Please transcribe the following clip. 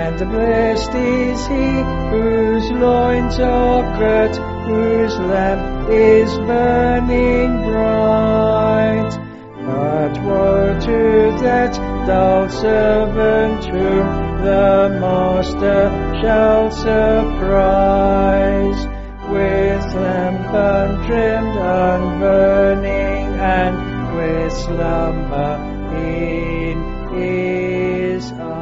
And blessed is he whose loins are girt, whose lamp is burning bright. But woe to that dull servant whom the Master shall surprise, with lamp untrimmed, unburning, and with slumber in his eyes.